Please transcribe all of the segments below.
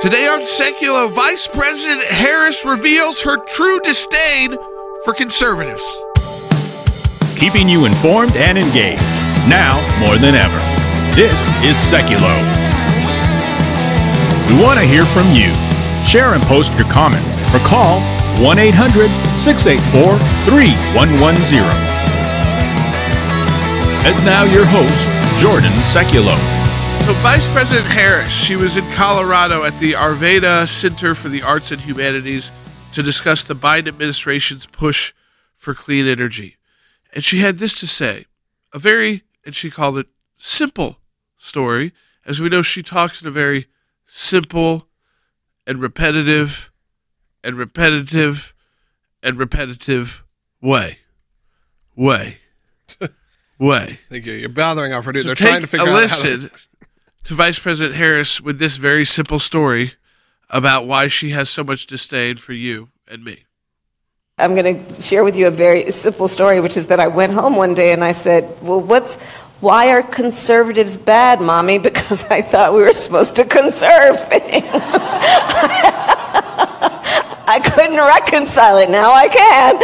Today on Secular, Vice President Harris reveals her true disdain for conservatives. Keeping you informed and engaged, now more than ever. This is Secular. We want to hear from you. Share and post your comments or call 1-800-684-3110. And now your host, Jordan Secular. So Vice President Harris, she was in Colorado at the Arvada Center for the Arts and Humanities to discuss the Biden administration's push for clean energy. And she had this to say, and she called it, simple story. As we know, she talks in a very simple and repetitive way. Thank you. You're bothering our producer. So They're take trying to figure a out listen to Vice President Harris with this very simple story about why she has so much disdain for you and me. I'm going to share with you a very simple story, which is that I went home one day and I said, well, why are conservatives bad, Mommy? Because I thought we were supposed to conserve things. I couldn't reconcile it. Now I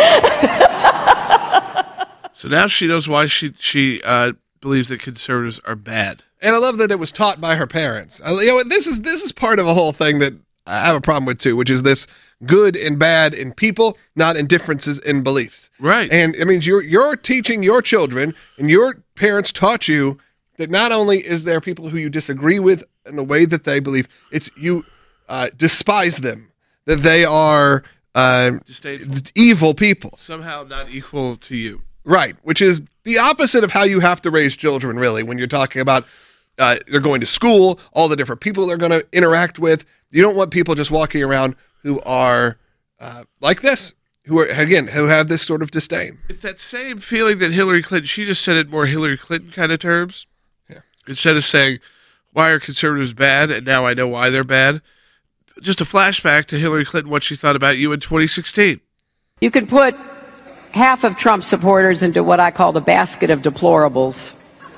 can. So now she knows why she believes that conservatives are bad. And I love that it was taught by her parents. This is part of a whole thing that I have a problem with too, which is this good and bad in people, not in differences in beliefs. Right. And it means you're teaching your children, and your parents taught you that not only is there people who you disagree with in the way that they believe, it's you despise them, that they are evil people. Somehow not equal to you. Right, which is the opposite of how you have to raise children, really, when you're talking about they're going to school, all the different people they're going to interact with. You don't want people just walking around who are like this, who have this sort of disdain. It's that same feeling that Hillary Clinton, she just said it more Hillary Clinton kind of terms. Yeah. Instead of saying, why are conservatives bad? And now I know why they're bad. Just a flashback to Hillary Clinton, what she thought about you in 2016. You can put half of Trump supporters into what I call the basket of deplorables.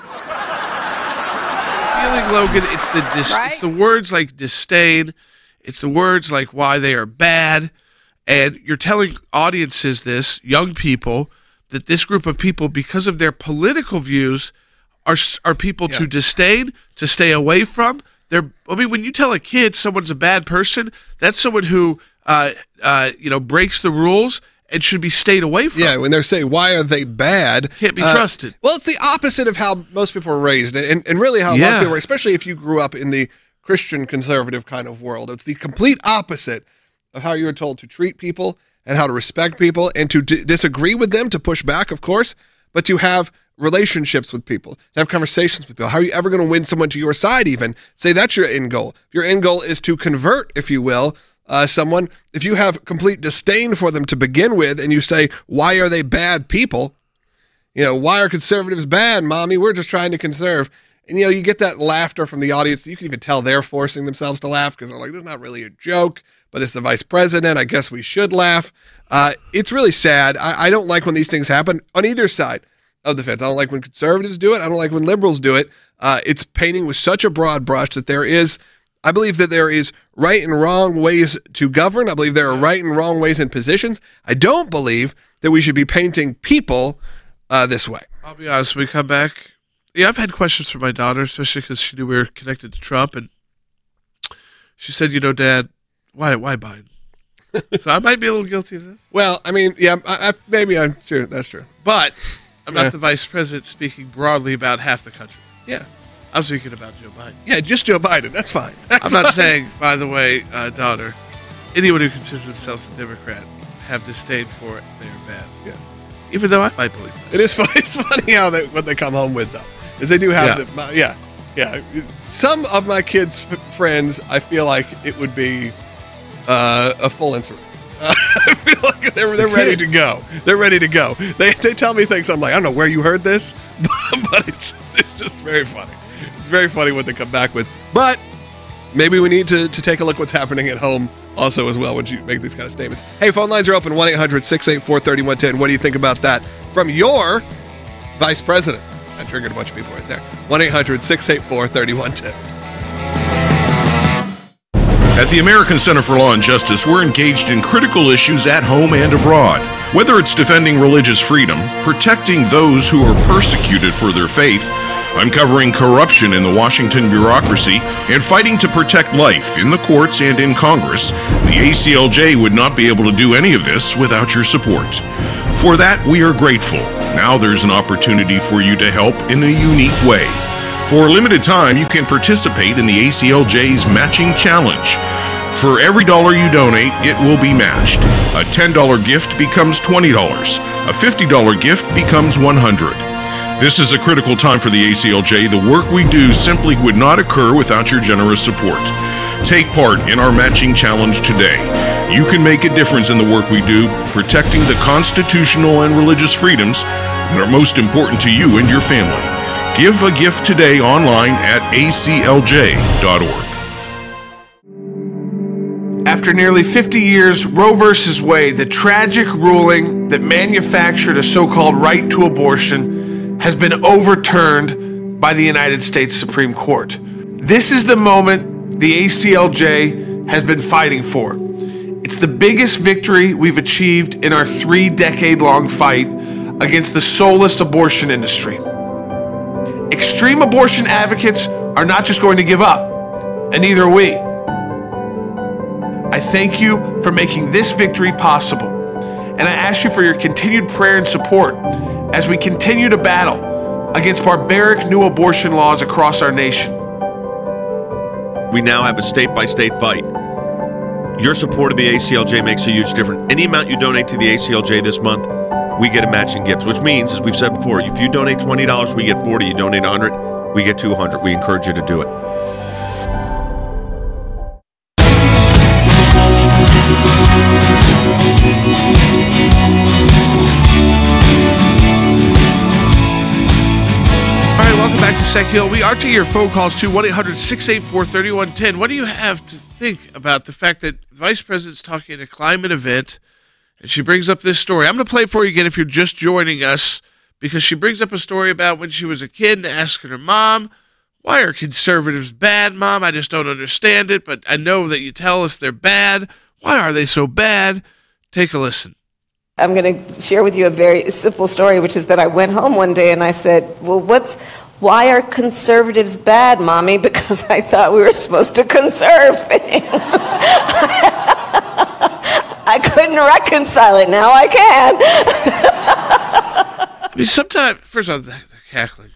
Feeling, Logan, it's the words like disdain, it's the words like why they are bad, and you're telling audiences this, young people, that this group of people, because of their political views, are people to disdain, to stay away from. When you tell a kid someone's a bad person, that's someone who breaks the rules and should be stayed away from. Yeah, when they're saying, why are they bad? Can't be trusted. Well, it's the opposite of how most people are raised, and really how a lot of people are, especially if you grew up in the Christian conservative kind of world. It's the complete opposite of how you're told to treat people and how to respect people and to disagree with them, to push back, of course, but to have relationships with people, to have conversations with people. How are you ever going to win someone to your side even? Say that's your end goal. If your end goal is to convert, if you will, someone, if you have complete disdain for them to begin with and you say, why are they bad people? Why are conservatives bad, Mommy? We're just trying to conserve. And, you get that laughter from the audience. You can even tell they're forcing themselves to laugh because they're like, this is not really a joke, but it's the vice president. I guess we should laugh. It's really sad. I don't like when these things happen on either side of the fence. I don't like when conservatives do it. I don't like when liberals do it. It's painting with such a broad brush that I believe that there is right and wrong ways to govern. I believe there are right and wrong ways in positions. I don't believe that we should be painting people this way. I'll be honest, when we come back, I've had questions from my daughter, especially because she knew we were connected to Trump, and she said, Dad, why Biden? So I might be a little guilty of this. Well, maybe I'm sure that's true. But I'm not the vice president speaking broadly about half the country. Yeah. I'm speaking about Joe Biden. Yeah, just Joe Biden. That's fine. I'm not saying, by the way, daughter, anyone who considers themselves a Democrat have disdain for it. They are bad. Yeah. Even though I might believe that. It is funny. It's funny how what they come home with, though, is they do have Yeah. Some of my kids' friends, I feel like it would be a full insurrection. I feel like they're ready to go. They're ready to go. They tell me things. I'm like, I don't know where you heard this, but it's just very funny. It's very funny what they come back with. But maybe we need to take a look what's happening at home also as well when you make these kind of statements. Hey, phone lines are open, 1-800-684-3110. What do you think about that from your vice president? That triggered a bunch of people right there. 1-800-684-3110. At the American Center for Law and Justice, we're engaged in critical issues at home and abroad. Whether it's defending religious freedom, protecting those who are persecuted for their faith, uncovering corruption in the Washington bureaucracy, and fighting to protect life in the courts and in Congress, the ACLJ would not be able to do any of this without your support. For that, we are grateful. Now there's an opportunity for you to help in a unique way. For a limited time, you can participate in the ACLJ's Matching Challenge. For every dollar you donate, it will be matched. A $10 gift becomes $20. A $50 gift becomes $100. This is a critical time for the ACLJ. The work we do simply would not occur without your generous support. Take part in our Matching Challenge today. You can make a difference in the work we do, protecting the constitutional and religious freedoms that are most important to you and your family. Give a gift today online at aclj.org. After nearly 50 years, Roe v. Wade, the tragic ruling that manufactured a so-called right to abortion, has been overturned by the United States Supreme Court. This is the moment the ACLJ has been fighting for. It's the biggest victory we've achieved in our 3-decade-long fight against the soulless abortion industry. Extreme abortion advocates are not just going to give up, and neither are we. I thank you for making this victory possible, and I ask you for your continued prayer and support as we continue to battle against barbaric new abortion laws across our nation. We now have a state-by-state fight. Your support of the ACLJ makes a huge difference. Any amount you donate to the ACLJ this month, we get a matching gift, which means, as we've said before, if you donate $20, we get $40. You donate $100, we get $200. We encourage you to do it. All right, welcome back to Sec Hill. We are to your phone calls to 1-800-684-3110. What do you have to think about the fact that the Vice President's talking at a climate event and she brings up this story? I'm going to play it for you again if you're just joining us, because she brings up a story about when she was a kid and asking her mom, why are conservatives bad, Mom? I just don't understand it, but I know that you tell us they're bad. Why are they so bad? Take a listen. I'm going to share with you a very simple story, which is that I went home one day and I said, well, why are conservatives bad, Mommy? Because I thought we were supposed to conserve things. I couldn't reconcile it. Now I can. I mean, sometimes, first of all, the cackling.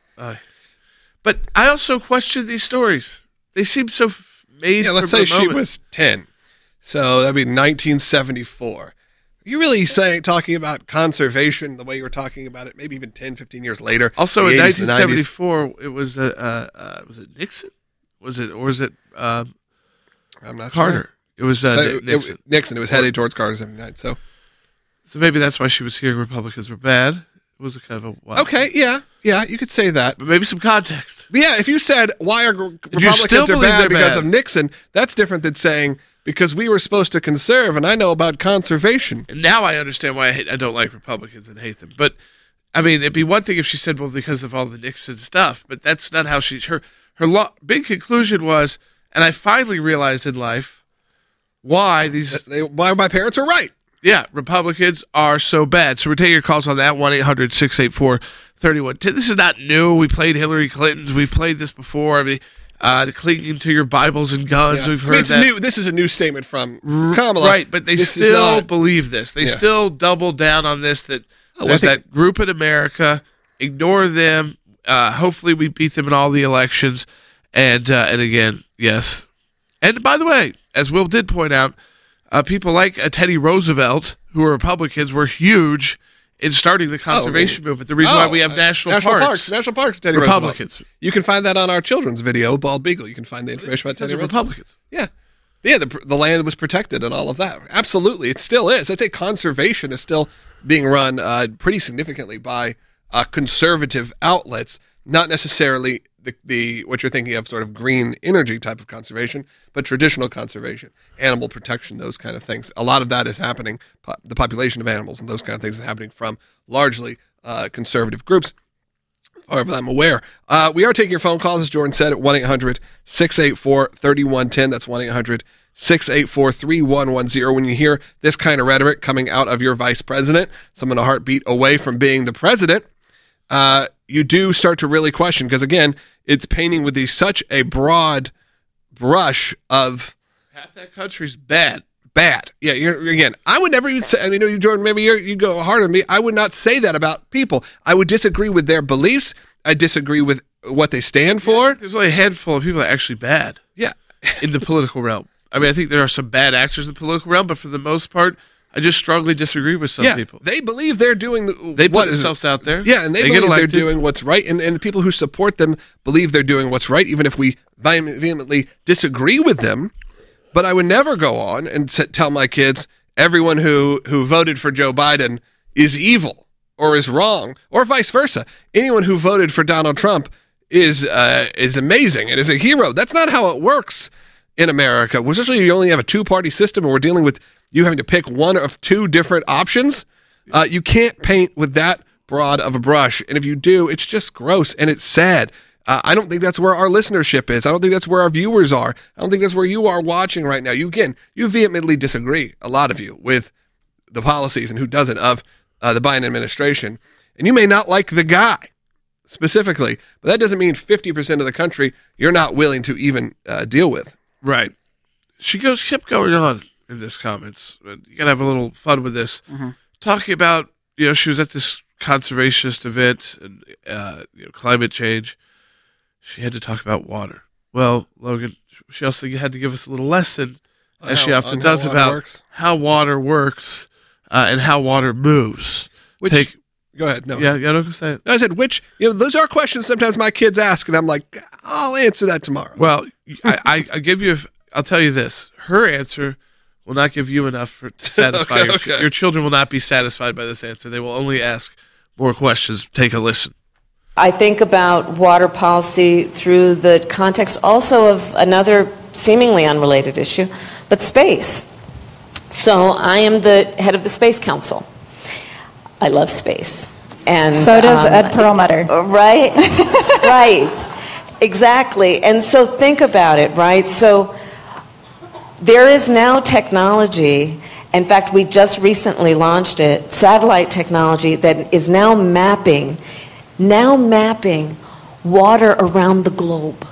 But I also question these stories. They seem so made. Yeah, let's say she was 10. So that'd be 1974. Are you really talking about conservation the way you were talking about it, maybe even 10, 15 years later? Also, in 1974, it was it Nixon? Was it I'm not Carter? Sure. It was Nixon. It was headed towards Carter 79. So maybe that's why she was hearing Republicans were bad. It was a kind of a wild okay, yeah, you could say that, but maybe some context. But yeah, if you said why are Republicans are bad because of Nixon, that's different than saying because we were supposed to conserve, and I know about conservation. And now I understand why I don't like Republicans and hate them. But I mean, it'd be one thing if she said, "Well, because of all the Nixon stuff," but that's not how her big conclusion was. And I finally realized in life why my parents are right. Yeah, Republicans are so bad. So we're taking your calls on that, 1-800-684-3110. This is not new. We played Hillary Clinton's. We've played this before. I mean, the clinging to your Bibles and guns. Yeah. We've heard that. New. This is a new statement from Kamala. Right, but they still believe this. They still double down on this, that there's that group in America. Ignore them. Hopefully we beat them in all the elections. And again, yes. And by the way, as Will did point out, people like Teddy Roosevelt, who are Republicans, were huge in starting the conservation movement. The reason why we have national parks, Teddy Republicans. Roosevelt. You can find that on our children's video, Bald Beagle. You can find the information about Teddy Roosevelt. Republicans. Yeah. Yeah, the land was protected and all of that. Absolutely. It still is. I'd say conservation is still being run pretty significantly by conservative outlets, not necessarily the what you're thinking of, sort of green energy type of conservation, but traditional conservation, animal protection, those kind of things. A lot of that is happening, the population of animals and those kind of things is happening from largely conservative groups. However, I'm aware. We are taking your phone calls, as Jordan said, at 1-800-684-3110. That's 1-800-684-3110. When you hear this kind of rhetoric coming out of your vice president, someone a heartbeat away from being the president, you do start to really question, because, again, it's painting with such a broad brush of... Half that country's bad. Bad. Yeah, again, I would never even say, I mean, Jordan, maybe you go harder than me. I would not say that about people. I would disagree with their beliefs. I disagree with what they stand for. There's only a handful of people that are actually bad. Yeah. In the political realm. I mean, I think there are some bad actors in the political realm, but for the most part, I just strongly disagree with some people. They believe they're doing... They put themselves out there. Yeah, and they believe they're doing what's right, and the people who support them believe they're doing what's right, even if we vehemently disagree with them. But I would never go on and tell my kids everyone who voted for Joe Biden is evil or is wrong, or vice versa. Anyone who voted for Donald Trump is amazing and is a hero. That's not how it works in America. Especially you only have a two-party system, and we're dealing with you having to pick one of two different options. You can't paint with that broad of a brush, and if you do, it's just gross and it's sad. I don't think that's where our listenership is. I don't think that's where our viewers are. I don't think that's where you are watching right now. You vehemently disagree, a lot of you, with the policies and who doesn't of the Biden administration. And you may not like the guy specifically, but that doesn't mean 50% of the country you're not willing to even deal with. Right. She kept going on in this comments. You got to have a little fun with this. Mm-hmm. Talking about, she was at this conservationist event and climate change. She had to talk about water. Well, Logan, she also had to give us a little lesson, as she often does, about how water works and how water moves. Go ahead. No. Yeah, no, go say it. I said, those are questions sometimes my kids ask, and I'm like, I'll answer that tomorrow. Well, I'll tell you this. Her answer will not give you enough to satisfy okay. Your children will not be satisfied by this answer. They will only ask more questions. Take a listen. I think about water policy through the context also of another seemingly unrelated issue, but space. So I am the head of the Space Council. I love space. And so does Ed Perlmutter. Right? Right. Exactly. And so think about it, right? So there is now technology. In fact, we just recently launched it, satellite technology that is now mapping water around the globe.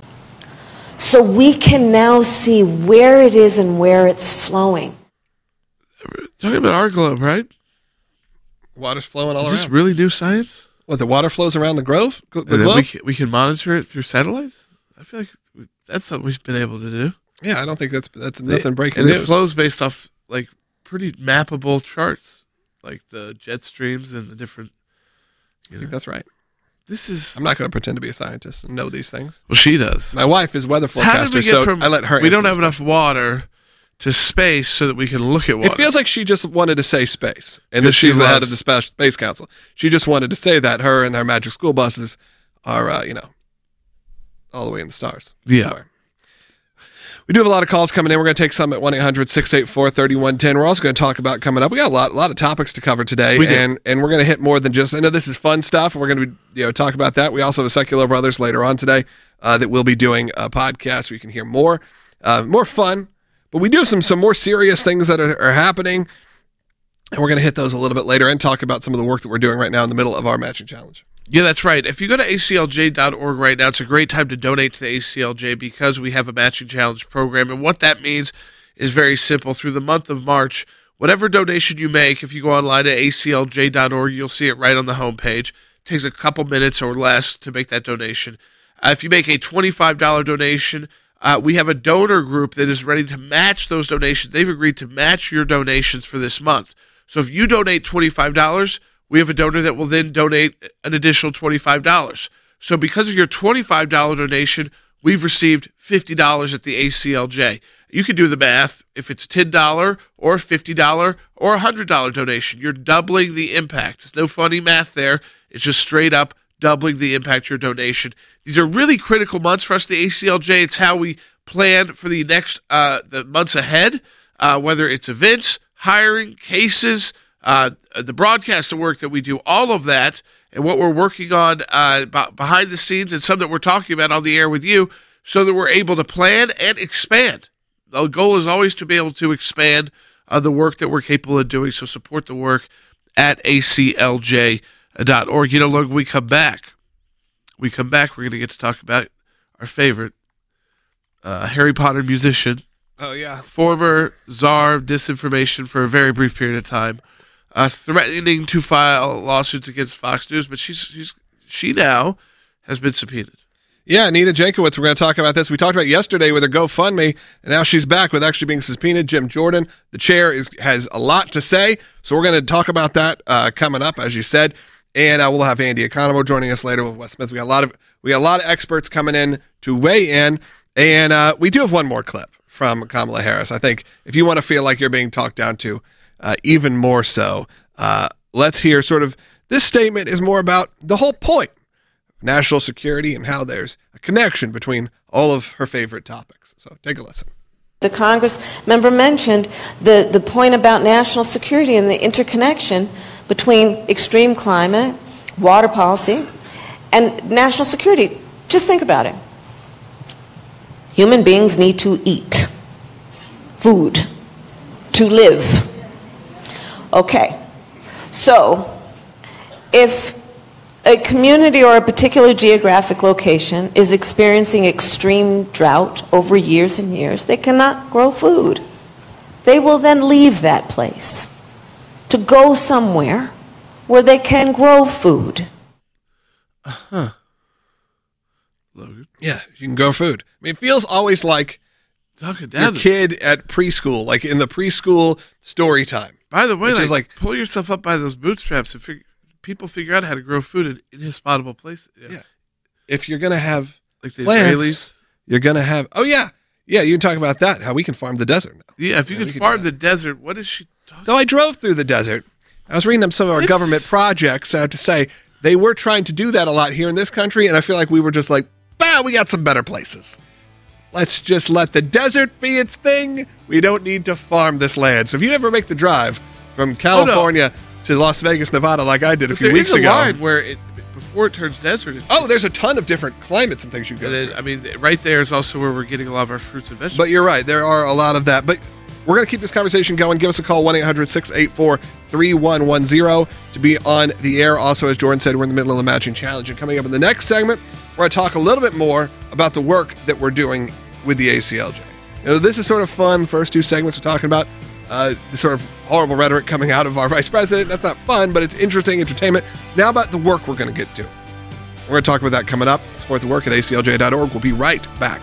So we can now see where it is and where it's flowing. Talking about our globe, right? Water's flowing all around. Is this really new science? What, the water flows around the globe? We can monitor it through satellites? I feel like that's something we've been able to do. Yeah, I don't think that's nothing breaking news. And it flows based off pretty mappable charts, like the jet streams and the different... I think that's right. I'm not going to pretend to be a scientist and know these things. Well, she does. My wife is weather forecaster, I let her. We don't have enough water to space so that we can look at water. It feels like she just wanted to say space, and that she's the head of the Space Council. She just wanted to say that her and her Magic School Buses are, all the way in the stars. Yeah. Somewhere. We do have a lot of calls coming in. We're going to take some at 1-800-684-3110. We're also going to talk about coming up. We got a lot of topics to cover today, and we're going to hit more than just. I know this is fun stuff. We're going to talk about that. We also have a Secular Brothers later on today that we'll be doing a podcast where you can hear more fun. But we do have some more serious things that are happening, and we're going to hit those a little bit later and talk about some of the work that we're doing right now in the middle of our matching challenge. Yeah, that's right. If you go to aclj.org right now, it's a great time to donate to the ACLJ because we have a matching challenge program. And what that means is very simple. Through the month of March, whatever donation you make, if you go online at aclj.org, you'll see it right on the homepage. It takes a couple minutes or less to make that donation. If you make a $25 donation, we have a donor group that is ready to match those donations. They've agreed to match your donations for this month. So if you donate $25, we have a donor that will then donate an additional $25. So because of your $25 donation, we've received $50 at the ACLJ. You can do the math. If it's $10 or $50 or $100 donation, you're doubling the impact. There's no funny math there. It's just straight up doubling the impact of your donation. These are really critical months for us, the ACLJ. It's how we plan for the next the months ahead, whether it's events, hiring, cases, the broadcast, the work that we do, all of that, and what we're working on behind the scenes, and some that we're talking about on the air with you, so that we're able to plan and expand. The goal is always to be able to expand the work that we're capable of doing, so support the work at aclj.org. Look, we come back, we're going to get to talk about our favorite Harry Potter musician. Oh, yeah. Former czar of disinformation for a very brief period of time, threatening to file lawsuits against Fox News, but she now has been subpoenaed. Yeah, Nina Jankowicz, we're going to talk about this. We talked about it yesterday with her GoFundMe, and now she's back with actually being subpoenaed. Jim Jordan, the chair, has a lot to say, so we're going to talk about that coming up, as you said, and we'll have Andy Economo joining us later with Wes Smith. We got a lot of experts coming in to weigh in, and we do have one more clip from Kamala Harris. I think if you want to feel like you're being talked down to, even more so, let's hear sort of this statement is more about the whole point. National security and how there's a connection between all of her favorite topics. So take a listen. The Congress member mentioned the point about national security and the interconnection between extreme climate, water policy, and national security. Just think about it. Human beings need to eat food to live. Okay, so if a community or a particular geographic location is experiencing extreme drought over years and years, they cannot grow food. They will then leave that place to go somewhere where they can grow food. Logan? Yeah, you can grow food. I mean, it feels always like your kid at preschool, like in the preschool story time. By the way, like pull yourself up by those bootstraps and people figure out how to grow food in inhospitable places. Yeah. If you're going to have like the plants, Israelis. You're going to have, yeah, you can talk about that, how we can farm the desert now. Yeah, if you can farm the desert, what is she talking about? I drove through the desert. I was reading them some of our government projects. I have to say, they were trying to do that a lot here in this country, and I feel like we were just like, we got some better places. Let's just let the desert be its thing. We don't need to farm this land. So if you ever make the drive from California to Las Vegas, Nevada, like I did a few weeks ago. There's a line where before it turns desert. There's a ton of different climates and things you go through. I mean, right there is also where we're getting a lot of our fruits and vegetables. But you're right. There are a lot of that. But we're going to keep this conversation going. Give us a call, 1-800-684-3110 to be on the air. Also, as Jordan said, we're in the middle of the matching challenge. And coming up in the next segment, we're going to talk a little bit more about the work that we're doing with the ACLJ. This is sort of fun. First two segments we're talking about the sort of horrible rhetoric coming out of our vice president. That's not fun, but it's interesting entertainment. Now about the work we're going to get to. We're going to talk about that coming up. Support the work at aclj.org. We'll be right back.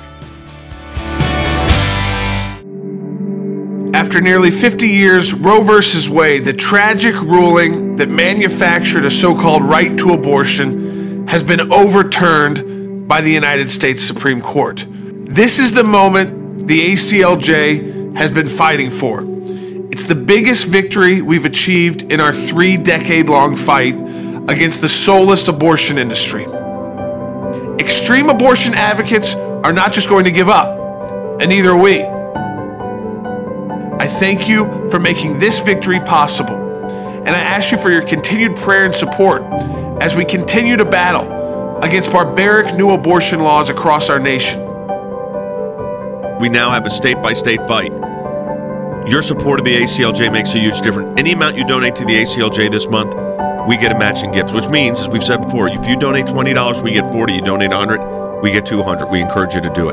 After nearly 50 years, Roe v. Wade, the tragic ruling that manufactured a so-called right to abortion, has been overturned by the United States Supreme Court. This is the moment the ACLJ has been fighting for. It's the biggest victory we've achieved in our 3-decade-long fight against the soulless abortion industry. Extreme abortion advocates are not just going to give up, and neither are we. I thank you for making this victory possible, and I ask you for your continued prayer and support as we continue to battle against barbaric new abortion laws across our nation. We now have a state-by-state fight. Your support of the ACLJ makes a huge difference. Any amount you donate to the ACLJ this month, we get a matching gift, which means, as we've said before, if you donate $20, we get $40. You donate $100, we get $200. We encourage you to do it.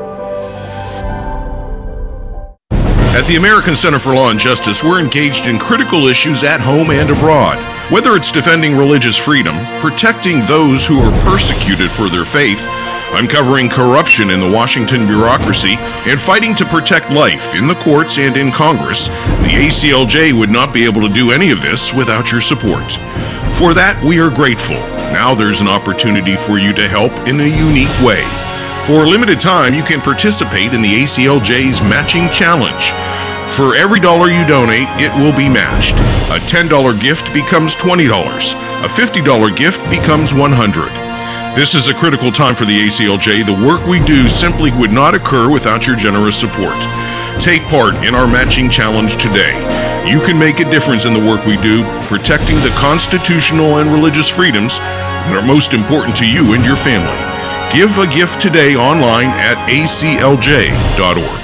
At the American Center for Law and Justice, we're engaged in critical issues at home and abroad. Whether it's defending religious freedom, protecting those who are persecuted for their faith, uncovering corruption in the Washington bureaucracy, and fighting to protect life in the courts and in Congress, the ACLJ would not be able to do any of this without your support. For that, we are grateful. Now there's an opportunity for you to help in a unique way. For a limited time, you can participate in the ACLJ's Matching Challenge. For every dollar you donate, it will be matched. A $10 gift becomes $20. A $50 gift becomes $100. This is a critical time for the ACLJ. The work we do simply would not occur without your generous support. Take part in our Matching Challenge today. You can make a difference in the work we do, protecting the constitutional and religious freedoms that are most important to you and your family. Give a gift today online at aclj.org.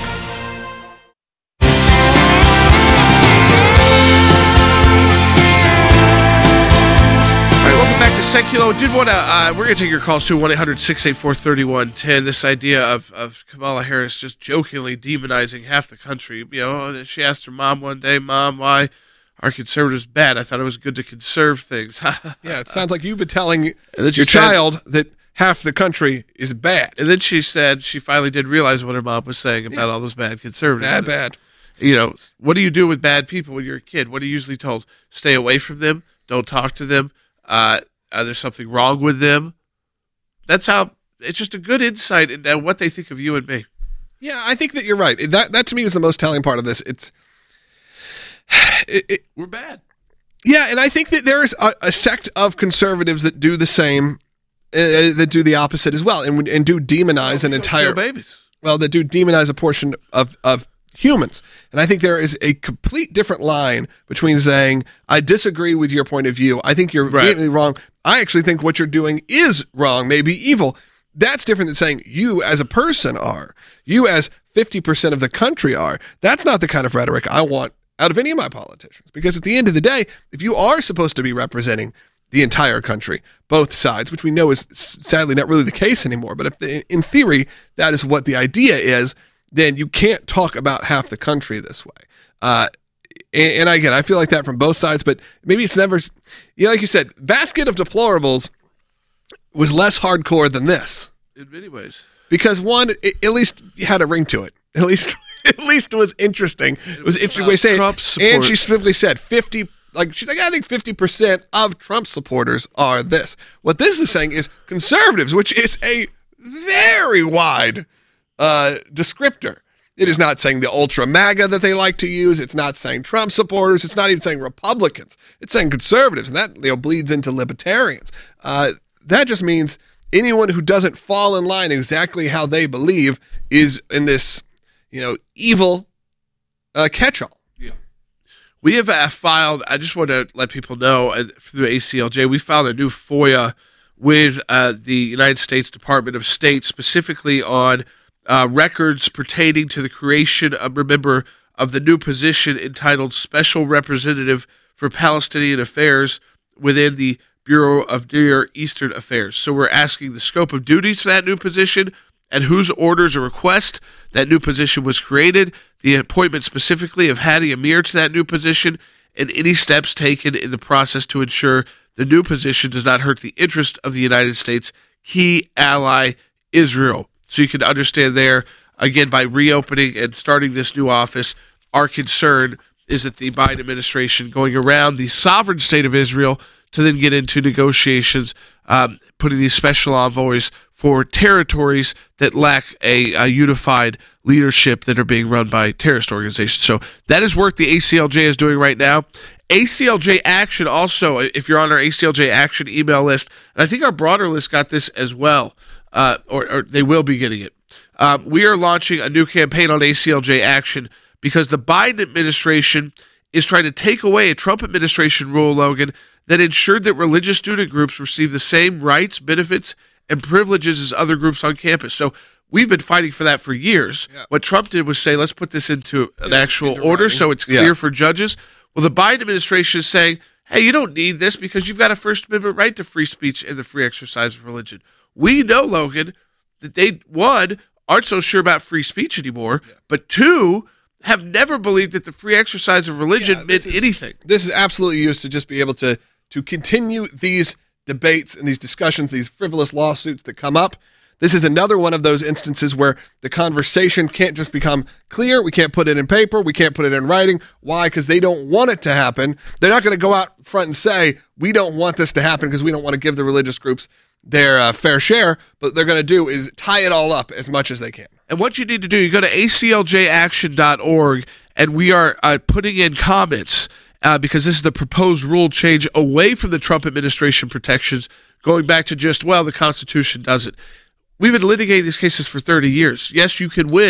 Seculo, we're going to take your calls to 1-800-684-3110. This idea of Kamala Harris just jokingly demonizing half the country. You know, she asked her mom one day, "Mom, why are conservatives bad? I thought it was good to conserve things." Yeah, it sounds like you've been telling your child that half the country is bad. And then she said she finally did realize what her mom was saying about all those bad conservatives. Bad. You know, what do you do with bad people when you're a kid? What are you usually told? Stay away from them. Don't talk to them. There's something wrong with them. That's how. It's just a good insight into what they think of you and me. Yeah, I think that you're right. That to me is the most telling part of this. We're bad. Yeah, and I think that there's a sect of conservatives that do the same, that do the opposite as well, and do demonize an entire babies. Well, that do demonize a portion of humans. And I think there is a complete different line between saying, I disagree with your point of view. I think you're vehemently wrong. I actually think what you're doing is wrong, maybe evil. That's different than saying you as a person are. You as 50% of the country are. That's not the kind of rhetoric I want out of any of my politicians. Because at the end of the day, if you are supposed to be representing the entire country, both sides, which we know is sadly not really the case anymore, but if in theory that is what the idea is, then you can't talk about half the country this way. And again, I feel like that from both sides, but maybe it's never, like you said, Basket of Deplorables was less hardcore than this. In many ways. Because one, at least had a ring to it. At least it was interesting. It was interesting way to say it. And she specifically said 50, she's like, I think 50% of Trump supporters are this. What this is saying is conservatives, which is a very wide descriptor. It is not saying the ultra MAGA that they like to use. It's not saying Trump supporters. It's not even saying Republicans. It's saying conservatives, and that bleeds into libertarians. That just means anyone who doesn't fall in line exactly how they believe is in this, evil catch-all. Yeah. We have filed. I just want to let people know through ACLJ, we filed a new FOIA with the United States Department of State, specifically on records pertaining to the creation of the new position entitled Special Representative for Palestinian Affairs within the Bureau of Near Eastern Affairs. So we're asking the scope of duties for that new position and whose orders or request that new position was created, the appointment specifically of Hadi Amir to that new position, and any steps taken in the process to ensure the new position does not hurt the interest of the United States' key ally, Israel. So you can understand there, again, by reopening and starting this new office, our concern is that the Biden administration going around the sovereign state of Israel to then get into negotiations, putting these special envoys for territories that lack a unified leadership that are being run by terrorist organizations. So that is work the ACLJ is doing right now. ACLJ Action also, if you're on our ACLJ Action email list, and I think our broader list got this as well, or they will be getting it. We are launching a new campaign on ACLJ Action because the Biden administration is trying to take away a Trump administration rule, Logan, that ensured that religious student groups receive the same rights, benefits, and privileges as other groups on campus. So we've been fighting for that for years. Yeah. What Trump did was say, let's put this into an actual order so it's clear for judges. Well, the Biden administration is saying, hey, you don't need this because you've got a First Amendment right to free speech and the free exercise of religion. We know, Logan, that they, one, aren't so sure about free speech anymore, but two, have never believed that the free exercise of religion meant anything. This is absolutely used to just be able to continue these debates and these discussions, these frivolous lawsuits that come up. This is another one of those instances where the conversation can't just become clear. We can't put it in paper. We can't put it in writing. Why? Because they don't want it to happen. They're not going to go out front and say, we don't want this to happen because we don't want to give the religious groups their fair share. But they're going to do is tie it all up as much as they can. And what you need to do, you go to acljaction.org, and we are putting in comments because this is the proposed rule change away from the Trump administration protections, going back to just, well, the Constitution doesn't. We've been litigating these cases for 30 years. Yes, you can win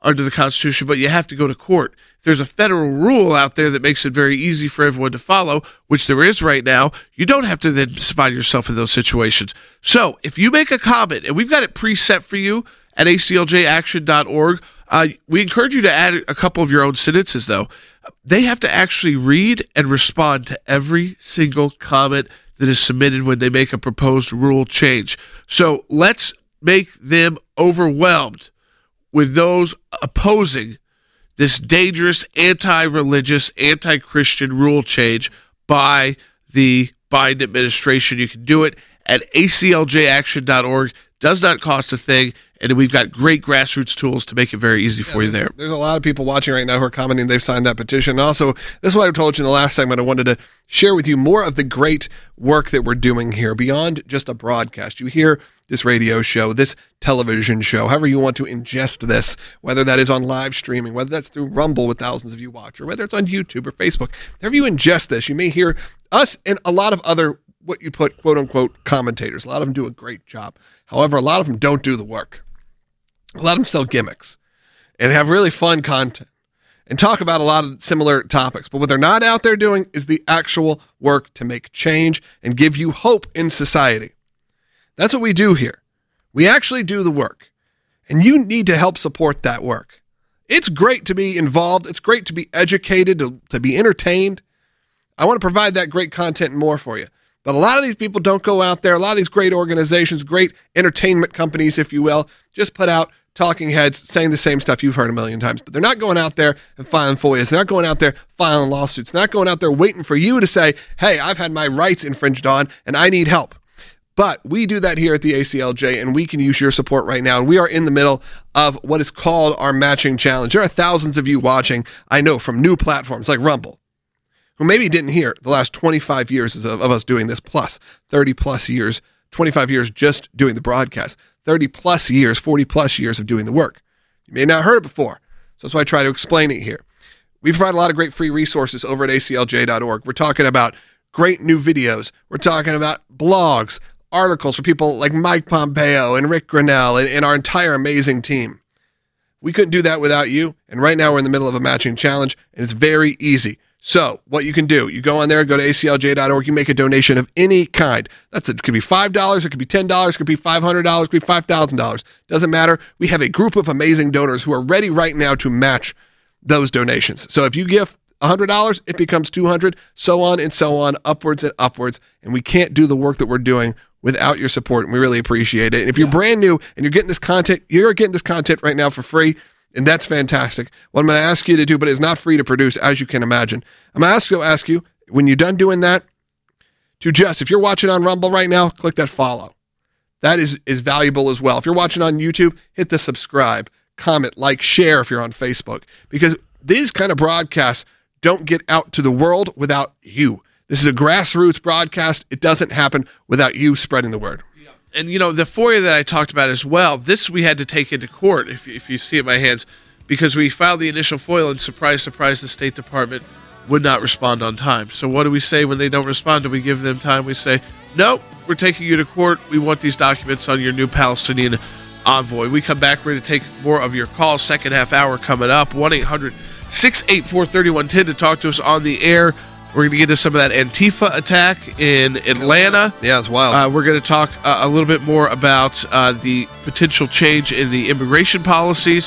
under the Constitution, but you have to go to court. There's a federal rule out there that makes it very easy for everyone to follow, which there is right now. You don't have to then find yourself in those situations. So if you make a comment, and we've got it preset for you at acljaction.org, we encourage you to add a couple of your own sentences, though. They have to actually read and respond to every single comment that is submitted when they make a proposed rule change. So let's make them overwhelmed with those opposing this dangerous anti-religious, anti-Christian rule change by the Biden administration. You can do it at acljaction.org. Does not cost a thing, and we've got great grassroots tools to make it very easy for you there. There's a lot of people watching right now who are commenting they've signed that petition. And also, this is what I told you in the last segment. I wanted to share with you more of the great work that we're doing here beyond just a broadcast. You hear this radio show, this television show, however you want to ingest this, whether that is on live streaming, whether that's through Rumble with thousands of you watch, or whether it's on YouTube or Facebook. However you ingest this, you may hear us and a lot of other what you put quote-unquote commentators. A lot of them do a great job. However, a lot of them don't do the work. A lot of them sell gimmicks and have really fun content and talk about a lot of similar topics. But what they're not out there doing is the actual work to make change and give you hope in society. That's what we do here. We actually do the work, and you need to help support that work. It's great to be involved. It's great to be educated, to be entertained. I want to provide that great content and more for you. But a lot of these people don't go out there. A lot of these great organizations, great entertainment companies, if you will, just put out talking heads saying the same stuff you've heard a million times. But they're not going out there and filing FOIAs. They're not going out there filing lawsuits. They're not going out there waiting for you to say, hey, I've had my rights infringed on and I need help. But we do that here at the ACLJ, and we can use your support right now. And we are in the middle of what is called our matching challenge. There are thousands of you watching, I know, from new platforms like Rumble, who maybe didn't hear the last 25 years of us doing this, plus 30 plus years, 25 years just doing the broadcast, 30 plus years, 40 plus years of doing the work. You may not have heard it before, so that's why I try to explain it here. We provide a lot of great free resources over at aclj.org. We're talking about great new videos. We're talking about blogs, articles for people like Mike Pompeo and Rick Grinnell and our entire amazing team. We couldn't do that without you, and right now we're in the middle of a matching challenge, and it's very easy. So what you can do, you go on there, go to aclj.org, you make a donation of any kind. It could be $5, it could be $10, it could be $500, it could be $5,000. Doesn't matter. We have a group of amazing donors who are ready right now to match those donations. So if you give $100, it becomes $200, so on, upwards and upwards. And we can't do the work that we're doing without your support, and we really appreciate it. And if you're brand new and you're getting this content right now for free, and that's fantastic. What I'm going to ask you to do, but it's not free to produce, as you can imagine. I'm going to ask you, when you're done doing that, to just, if you're watching on Rumble right now, click that follow. That is valuable as well. If you're watching on YouTube, hit the subscribe, comment, like, share if you're on Facebook. Because these kind of broadcasts don't get out to the world without you. This is a grassroots broadcast. It doesn't happen without you spreading the word. And, the FOIA that I talked about as well, this we had to take into court, if you see in my hands, because we filed the initial FOIA and surprise, the State Department would not respond on time. So what do we say when they don't respond? Do we give them time? We say, no, we're taking you to court. We want these documents on your new Palestinian envoy. We come back. We're going to take more of your calls. Second half hour coming up. 1-800-684-3110 to talk to us on the air. We're going to get into some of that Antifa attack in Atlanta. Yeah, it's wild. We're going to talk a little bit more about the potential change in the immigration policies.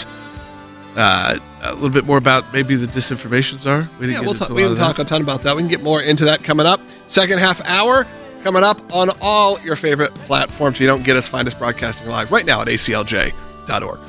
A little bit more about maybe the disinformation czar. We can talk a ton about that. We can get more into that coming up. Second half hour coming up on all your favorite platforms. If you don't get us, find us broadcasting live right now at aclj.org.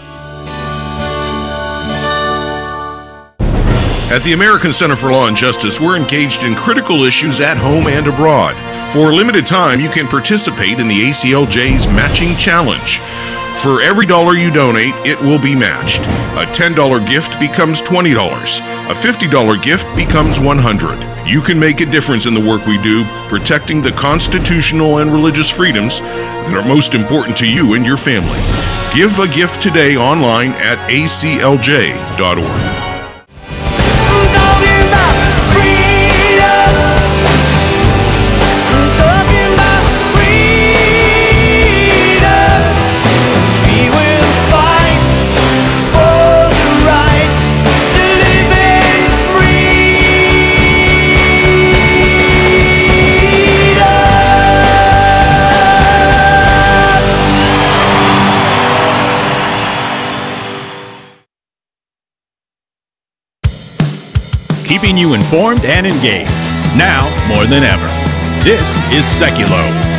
At the American Center for Law and Justice, we're engaged in critical issues at home and abroad. For a limited time, you can participate in the ACLJ's Matching Challenge. For every dollar you donate, it will be matched. A $10 gift becomes $20. A $50 gift becomes $100. You can make a difference in the work we do, protecting the constitutional and religious freedoms that are most important to you and your family. Give a gift today online at aclj.org. keeping you informed and engaged. Now more than ever. This is Seculo.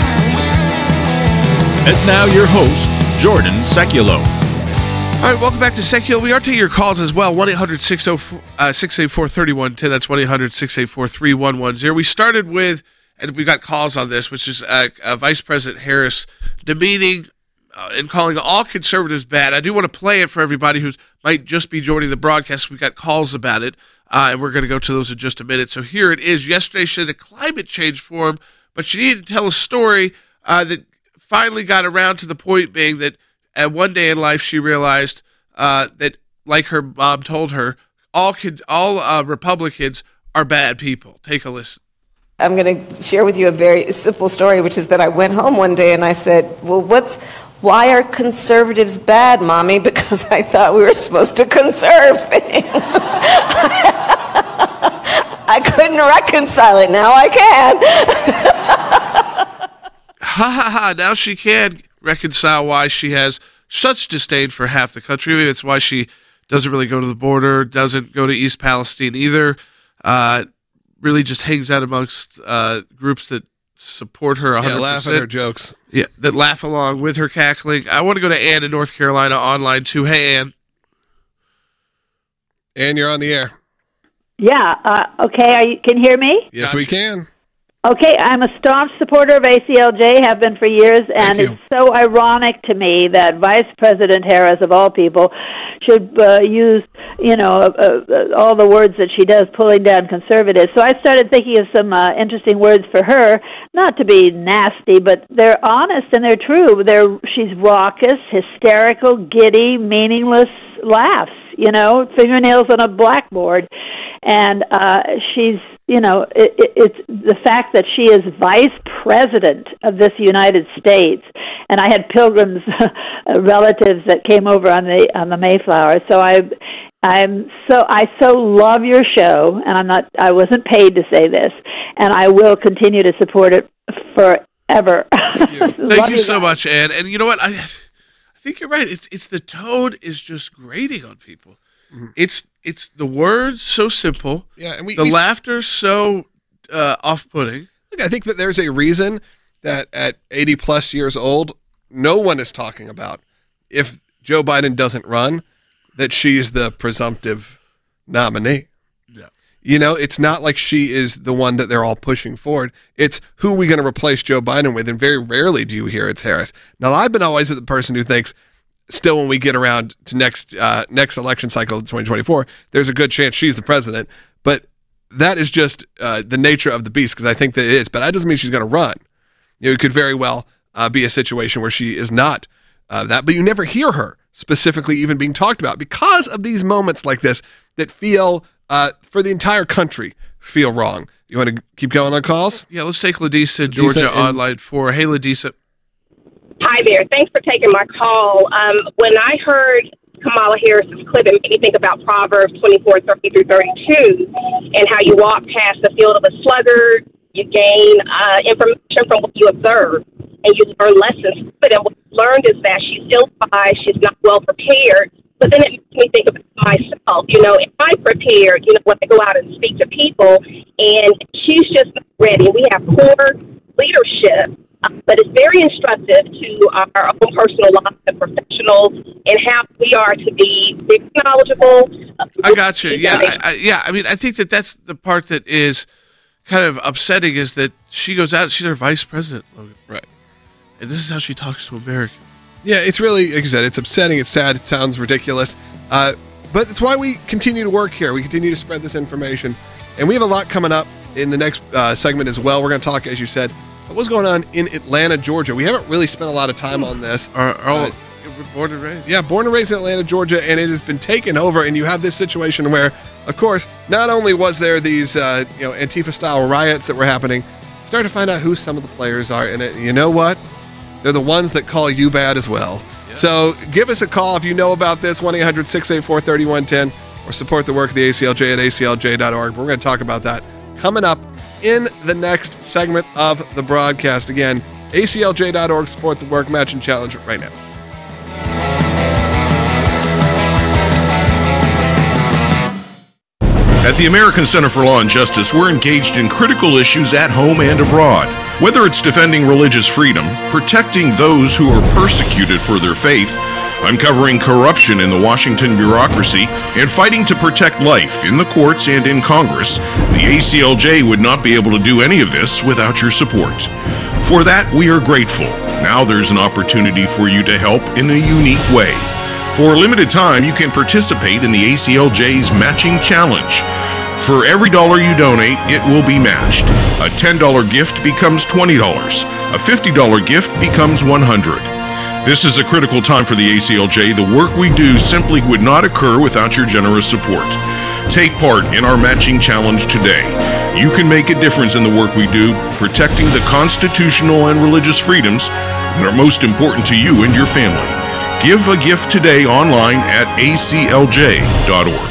And now your host, Jordan Seculo. All right, welcome back to Seculo. We are taking your calls as well, 1-800-684-3110. That's 1-800-684-3110. We started with, and we got calls on this, which is Vice President Harris demeaning and calling all conservatives bad. I do want to play it for everybody who might just be joining the broadcast. We got calls about it, and we're going to go to those in just a minute. So here it is. Yesterday she had a climate change forum, but she needed to tell a story that finally got around to the point being that one day in life she realized that, like her mom told her, all Republicans are bad people. Take a listen. I'm going to share with you a very simple story, which is that I went home one day and I said, well, why are conservatives bad, Mommy? Because I thought we were supposed to conserve things. I couldn't reconcile it. Now I can. Ha ha ha. Now she can reconcile why she has such disdain for half the country. Maybe it's why she doesn't really go to the border, doesn't go to East Palestine either. Really just hangs out amongst groups that support her 100%. Yeah, laugh at her jokes. Yeah, that laugh along with her cackling. I want to go to Ann in North Carolina online too. Hey, Ann. Ann, you're on the air. Yeah. Okay. Can you hear me? Yes, we can. Okay. I'm a staunch supporter of ACLJ, have been for years, and it's so ironic to me that Vice President Harris, of all people, should use, all the words that she does, pulling down conservatives. So I started thinking of some interesting words for her, not to be nasty, but they're honest and they're true. She's raucous, hysterical, giddy, meaningless laughs, fingernails on a blackboard. And she's, it's the fact that she is vice president of this United States. And I had Pilgrim's relatives that came over on the Mayflower. So I so love your show, and I wasn't paid to say this, and I will continue to support it forever. Thank you so much, Ann. And you know what? I think you're right. It's the tone is just grating on people. Mm-hmm. It's the words so simple. Yeah, and the laughter so off-putting. Look, I think that there's a reason that at 80 plus years old, no one is talking about if Joe Biden doesn't run, that she's the presumptive nominee. Yeah. It's not like she is the one that they're all pushing forward. It's who are we going to replace Joe Biden with, and very rarely do you hear it's Harris. Now, I've been always the person who thinks, still, when we get around to next election cycle of 2024, there's a good chance she's the president. But that is just the nature of the beast, because I think that it is. But that doesn't mean she's going to run. It could very well be a situation where she is not that. But you never hear her specifically even being talked about because of these moments like this that feel, for the entire country, feel wrong. You want to keep going on calls? Yeah, let's take Ladisa, Georgia, on line 4. Hey, Ladisa. Hi there. Thanks for taking my call. When I heard Kamala Harris's clip, it made me think about Proverbs 24:30-32, and how you walk past the field of a sluggard, you gain information from what you observe, and you learn lessons. But what I learned is that she's ill-advised, she's not well prepared. But then it makes me think of myself. Am I prepared? When I go out and speak to people, and she's just not ready. We have poor leadership. But it's very instructive to our own personal lives and professional, and how we are to be very knowledgeable. I got you. Yeah, I mean, I think that's the part that is kind of upsetting, is that she goes out, she's our vice president, Logan. Right. And this is how she talks to Americans. Yeah, it's really, like you said, it's upsetting, it's sad, it sounds ridiculous. But it's why we continue to work here. We continue to spread this information. And we have a lot coming up in the next segment as well. We're going to talk, as you said, what's going on in Atlanta, Georgia. We haven't really spent a lot of time on this. We're born and raised. Yeah, born and raised in Atlanta, Georgia, and it has been taken over. And you have this situation where, of course, not only was there these Antifa-style riots that were happening, start to find out who some of the players are in it. And you know what? They're the ones that call you bad as well. Yeah. So give us a call if you know about this, 1-800-684-3110, or support the work of the ACLJ at aclj.org. We're going to talk about that coming up in the next segment of the broadcast. Again, aclj.org, support the work, match and challenge right now. At the American Center for Law and Justice, we're engaged in critical issues at home and abroad. Whether it's defending religious freedom, protecting those who are persecuted for their faith, uncovering corruption in the Washington bureaucracy, and fighting to protect life in the courts and in Congress, the ACLJ would not be able to do any of this without your support. For that, we are grateful. Now there's an opportunity for you to help in a unique way. For a limited time, you can participate in the ACLJ's Matching Challenge. For every dollar you donate, it will be matched. A $10 gift becomes $20. A $50 gift becomes $100. This is a critical time for the ACLJ. The work we do simply would not occur without your generous support. Take part in our Matching Challenge today. You can make a difference in the work we do, protecting the constitutional and religious freedoms that are most important to you and your family. Give a gift today online at aclj.org.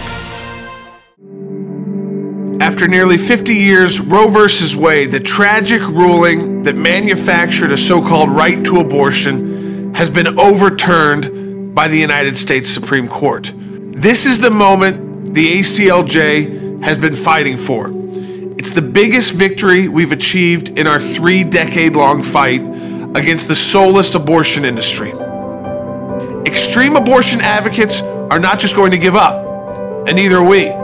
After nearly 50 years, Roe v. Wade, the tragic ruling that manufactured a so-called right to abortion, has been overturned by the United States Supreme Court. This is the moment the ACLJ has been fighting for. It's the biggest victory we've achieved in our 3-decade-long fight against the soulless abortion industry. Extreme abortion advocates are not just going to give up, and neither are we.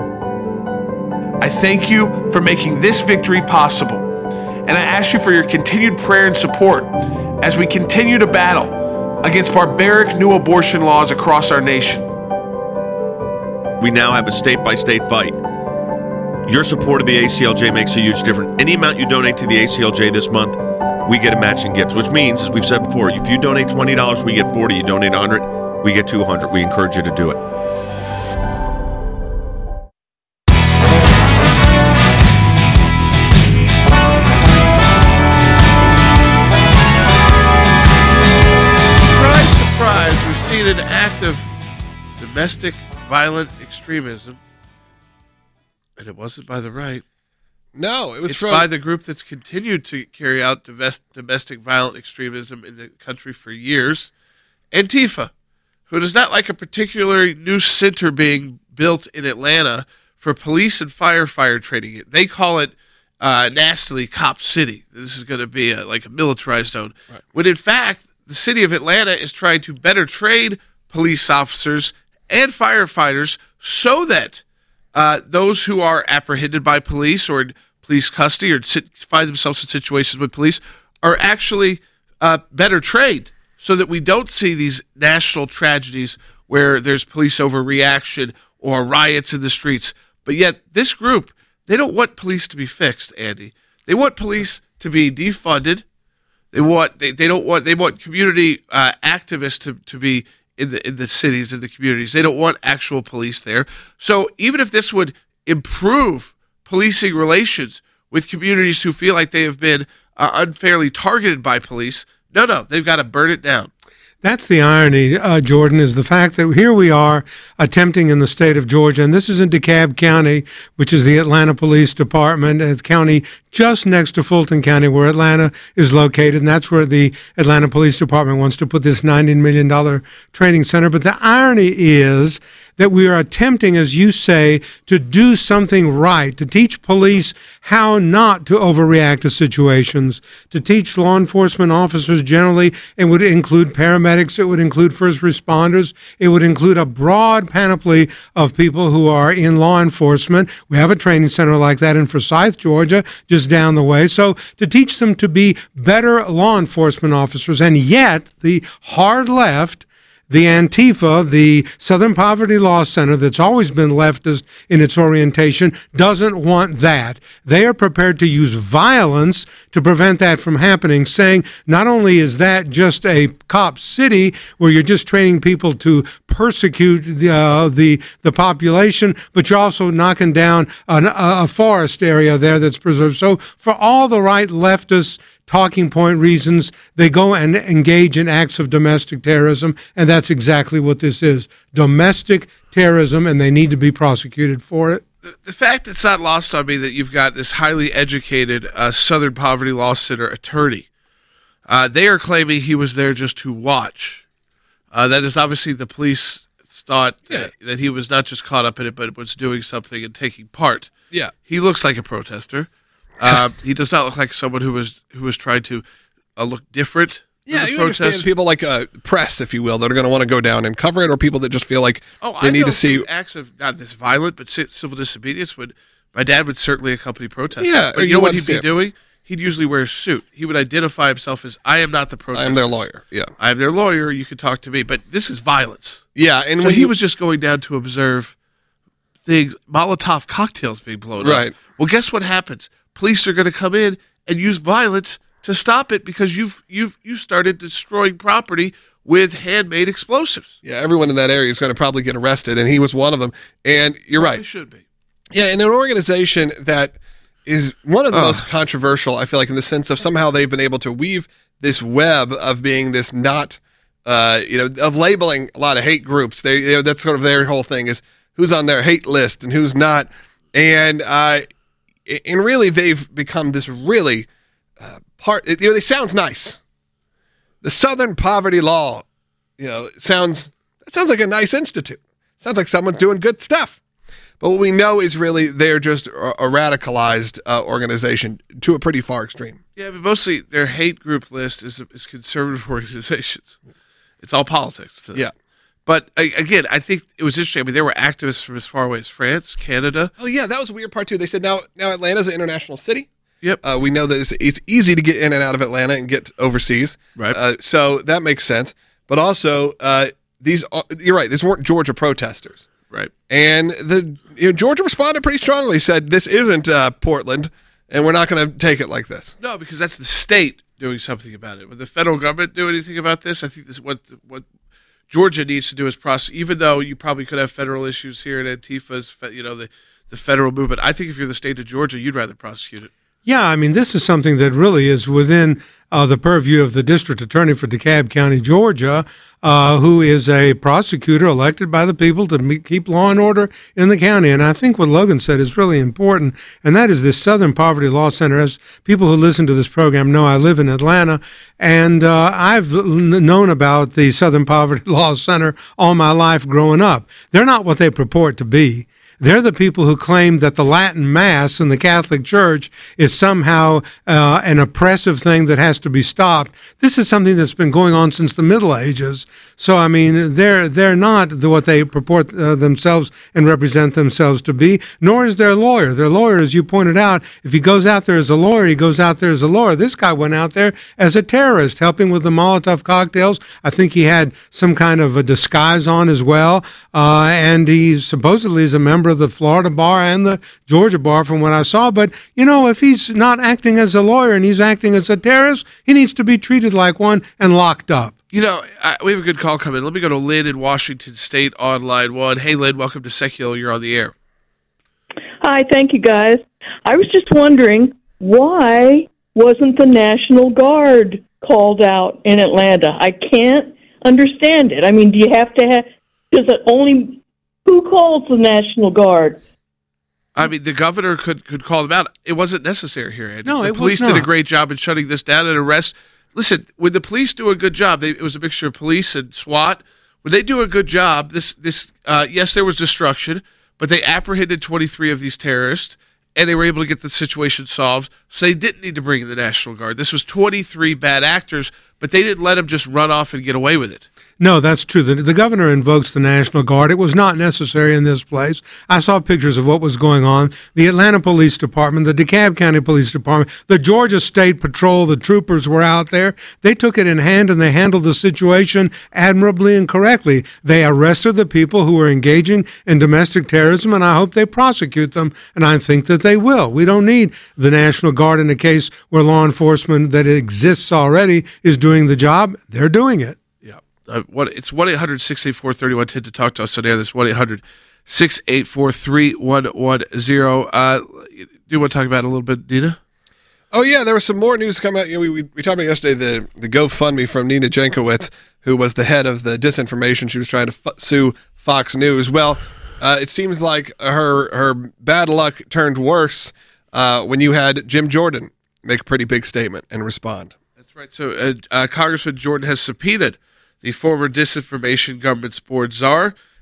I thank you for making this victory possible, and I ask you for your continued prayer and support as we continue to battle against barbaric new abortion laws across our nation. We now have a state-by-state fight. Your support of the ACLJ makes a huge difference. Any amount you donate to the ACLJ this month, we get a matching gift, which means, as we've said before, if you donate $20, we get $40. You donate $100, we get $200. We encourage you to do it. Surprise, surprise, we've seen an act of domestic violent extremism, and it wasn't by the right. No, it's by the group that's continued to carry out domestic violent extremism in the country for years, Antifa, who does not like a particular new center being built in Atlanta for police and firefighter training. They call it nastily Cop City. This is going to be like a militarized zone. Right. When in fact, the city of Atlanta is trying to better train police officers and firefighters so that those who are apprehended by police or in police custody or find themselves in situations with police are actually better trained so that we don't see these national tragedies where there's police overreaction or riots in the streets. But yet this group, they don't want police to be fixed, Andy. They want police to be defunded. They want community activists to be in the cities and the communities. They don't want actual police there. So even if this would improve policing relations with communities who feel like they have been unfairly targeted by police, no, they've got to burn it down. That's the irony, Jordan, is the fact that here we are attempting in the state of Georgia, and this is in DeKalb County, which is the Atlanta Police Department, a county just next to Fulton County where Atlanta is located, and that's where the Atlanta Police Department wants to put this $90 million training center. But the irony is that we are attempting, as you say, to do something right, to teach police how not to overreact to situations, to teach law enforcement officers generally. It would include paramedics, it would include first responders, it would include a broad panoply of people who are in law enforcement. We have a training center like that in Forsyth, Georgia, just down the way. So to teach them to be better law enforcement officers, and yet the hard left, the Antifa, the Southern Poverty Law Center, that's always been leftist in its orientation, doesn't want that. They are prepared to use violence to prevent that from happening, saying not only is that just a cop city where you're just training people to persecute the population, but you're also knocking down a forest area there that's preserved. So for all the right leftist talking point reasons, they go and engage in acts of domestic terrorism, and that's exactly what this is, domestic terrorism, and they need to be prosecuted for it. The fact it's not lost on me that you've got this highly educated Southern Poverty Law Center attorney. They are claiming he was there just to watch. That is obviously the police thought that he was not just caught up in it, but was doing something and taking part. Yeah. He looks like a protester. He does not look like someone who was trying to look different. Yeah, you understand people like press, if you will, that are going to want to go down and cover it, or people that just feel like they need to see acts of not this violent, but civil disobedience. My dad would certainly accompany protesters. Yeah, but you know what he'd be doing? He'd usually wear a suit. He would identify himself as, I am not the protester. I am their lawyer. Yeah, I am their lawyer. You can talk to me, but this is violence. Yeah, and so when he was just going down to observe things, Molotov cocktails being blown up. Right. Well, guess what happens? Police are going to come in and use violence to stop it because you started destroying property with handmade explosives. Yeah, everyone in that area is going to probably get arrested, and he was one of them. And you're right. He should be. Yeah, in an organization that is one of the most controversial, I feel like, in the sense of somehow they've been able to weave this web of being this not, of labeling a lot of hate groups. That's sort of their whole thing is who's on their hate list and who's not. And really they've become this really it sounds nice. The Southern Poverty Law, it sounds like a nice institute. Sounds like someone's doing good stuff. But what we know is really they're just a radicalized organization to a pretty far extreme. Yeah, but mostly their hate group list is conservative organizations. It's all politics. Yeah. But again, I think it was interesting. I mean, there were activists from as far away as France, Canada. Oh, yeah, that was a weird part, too. They said now Atlanta's an international city. Yep. We know that it's easy to get in and out of Atlanta and get overseas. Right. So that makes sense. But also, you're right, these weren't Georgia protesters. Right. And Georgia responded pretty strongly, said this isn't Portland, and we're not going to take it like this. No, because that's the state doing something about it. Would the federal government do anything about this? I think this is what Georgia needs to do is prosecute, even though you probably could have federal issues here in Antifa's, the federal movement. I think if you're the state of Georgia, you'd rather prosecute it. Yeah, I mean, this is something that really is within the purview of the district attorney for DeKalb County, Georgia, who is a prosecutor elected by the people to keep law and order in the county. And I think what Logan said is really important, and that is this Southern Poverty Law Center. As people who listen to this program know, I live in Atlanta, and I've known about the Southern Poverty Law Center all my life growing up. They're not what they purport to be. They're the people who claim that the Latin Mass in the Catholic Church is somehow an oppressive thing that has to be stopped. This is something that's been going on since the Middle Ages. So, I mean, they're not what they purport themselves and represent themselves to be, nor is their lawyer. Their lawyer, as you pointed out, if he goes out there as a lawyer, he goes out there as a lawyer. This guy went out there as a terrorist, helping with the Molotov cocktails. I think he had some kind of a disguise on as well, and he supposedly is a member of the Florida bar and the Georgia bar from what I saw. But, if he's not acting as a lawyer and he's acting as a terrorist, he needs to be treated like one and locked up. We have a good call coming. Let me go to Lynn in Washington State on line 1. Hey, Lynn, welcome to Secular. You're on the air. Hi, thank you, guys. I was just wondering, why wasn't the National Guard called out in Atlanta? I can't understand it. I mean, do you have to have, does it only, who calls the National Guard? I mean, the governor could call them out. It wasn't necessary here, Andy. No, the police did a great job in shutting this down and arrest. Listen, when the police do a good job, it was a mixture of police and SWAT. When they do a good job, yes, there was destruction, but they apprehended 23 of these terrorists, and they were able to get the situation solved. So they didn't need to bring in the National Guard. This was 23 bad actors, but they didn't let them just run off and get away with it. No, that's true. The governor invokes the National Guard. It was not necessary in this place. I saw pictures of what was going on. The Atlanta Police Department, the DeKalb County Police Department, the Georgia State Patrol, the troopers were out there. They took it in hand and they handled the situation admirably and correctly. They arrested the people who were engaging in domestic terrorism, and I hope they prosecute them, and I think that they will. We don't need the National Guard in a case where law enforcement that exists already is doing the job. They're doing it. It's 1-800-684-3110 to talk to us on air. That's 1-800-684-3110. Do you want to talk about it a little bit, Nina? Oh, yeah, there was some more news come out. We talked about yesterday the GoFundMe from Nina Jankowicz, who was the head of the disinformation. She was trying to sue Fox News. Well, it seems like her bad luck turned worse when you had Jim Jordan make a pretty big statement and respond. That's right. So Congressman Jordan has subpoenaed the former Disinformation Governance Board czar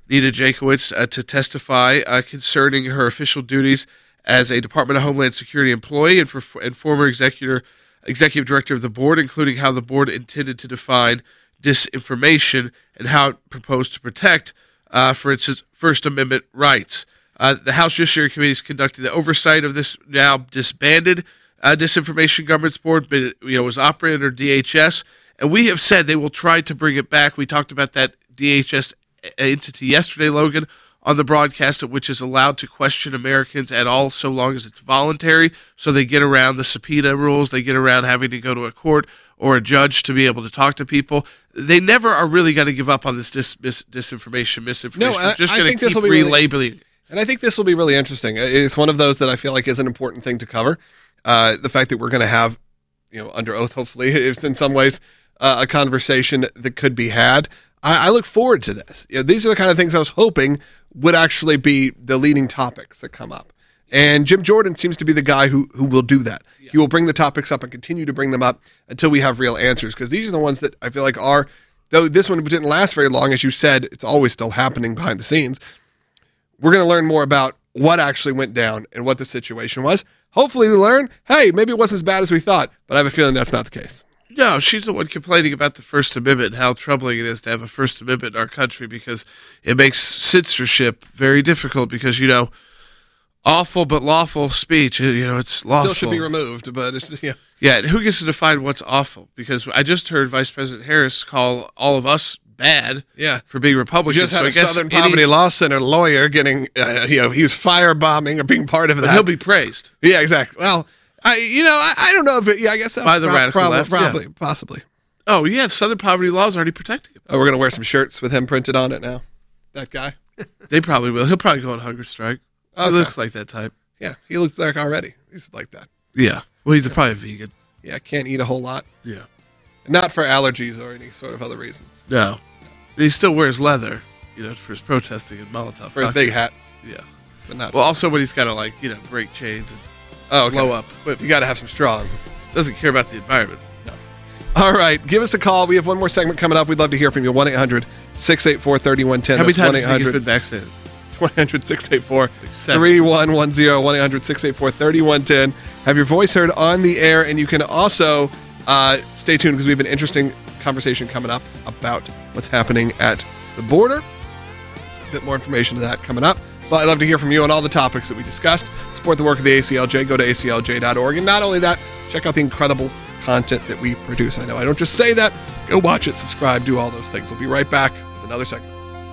Nina Jankowicz to testify concerning her official duties as a Department of Homeland Security employee and former executive director of the board, including how the board intended to define disinformation and how it proposed to protect, for instance, First Amendment rights. The House Judiciary Committee is conducting the oversight of this now disbanded Disinformation Governance Board, but it was operated under DHS, and we have said they will try to bring it back. We talked about that DHS entity yesterday, Logan, on the broadcast, which is allowed to question Americans at all so long as it's voluntary, so they get around the subpoena rules, they get around having to go to a court or a judge to be able to talk to people. They never are really going to give up on this disinformation, misinformation. No, They're just I going think to this keep will be relabeling. And I think this will be really interesting. It's one of those that I feel like is an important thing to cover. The fact that we're going to have, under oath, hopefully, it's in some ways a conversation that could be had. I look forward to this. These are the kind of things I was hoping would actually be the leading topics that come up. And Jim Jordan seems to be the guy who will do that. Yeah. He will bring the topics up and continue to bring them up until we have real answers, because these are the ones that I feel like are, though this one didn't last very long, as you said, it's always still happening behind the scenes. We're going to learn more about what actually went down and what the situation was. Hopefully we learn, hey, maybe it wasn't as bad as we thought, but I have a feeling that's not the case. No, she's the one complaining about the First Amendment and how troubling it is to have a First Amendment in our country, because it makes censorship very difficult because, awful but lawful speech, it's lawful. Still should be removed, but it's, yeah. Yeah, who gets to define what's awful? Because I just heard Vice President Harris call all of us bad for being Republicans. We just had a Southern Poverty Law Center lawyer getting, he was firebombing or being part of that. But he'll be praised. Yeah, exactly. Well, I don't know if it, I guess so. By the radical left, probably, possibly. Oh, yeah, Southern Poverty Law is already protecting him. Oh, we're going to wear some shirts with him printed on it now? That guy? They probably will. He'll probably go on hunger strike. Okay. He looks like that type. Yeah, he looks like already. He's like that. Yeah. Well, he's probably a vegan. Yeah, can't eat a whole lot. Yeah. Not for allergies or any sort of other reasons. No. He still wears leather, for his protesting and Molotov. For his big hats. Yeah. But not. Well, also when he's got to, break chains and blow up. But you got to have some strong. Doesn't care about the environment. No. All right. Give us a call. We have one more segment coming up. We'd love to hear from you. 1-800-684-3110. How many times do you think he's been vaccinated? 1-800-684-3110. 1-800-684-3110. Have your voice heard on the air, and you can also stay tuned because we have an interesting conversation coming up about what's happening at the border. A bit more information to that coming up. But I'd love to hear from you on all the topics that we discussed. Support the work of the ACLJ. Go to aclj.org. And not only that, check out the incredible content that we produce. I know I don't just say that. Go watch it, subscribe, do all those things. We'll be right back with another segment.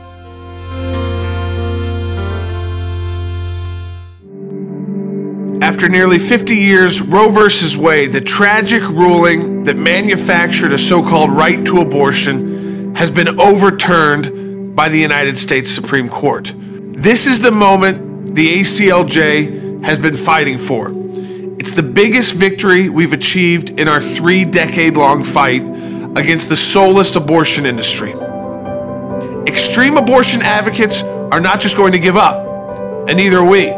After nearly 50 years, Roe v. Wade, the tragic ruling that manufactured a so-called right to abortion, has been overturned by the United States Supreme Court. This is the moment the ACLJ has been fighting for. It's the biggest victory we've achieved in our 3-decade-long fight against the soulless abortion industry. Extreme abortion advocates are not just going to give up, and neither are we.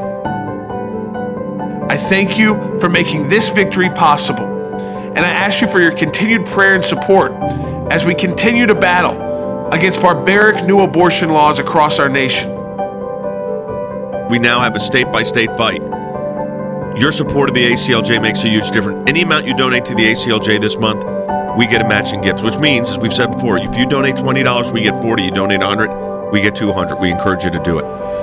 I thank you for making this victory possible, and I ask you for your continued prayer and support as we continue to battle against barbaric new abortion laws across our nation. We now have a state-by-state fight. Your support of the ACLJ makes a huge difference. Any amount you donate to the ACLJ this month, we get a matching gift, which means, as we've said before, if you donate $20, we get $40. You donate $100, we get $200. We encourage you to do it.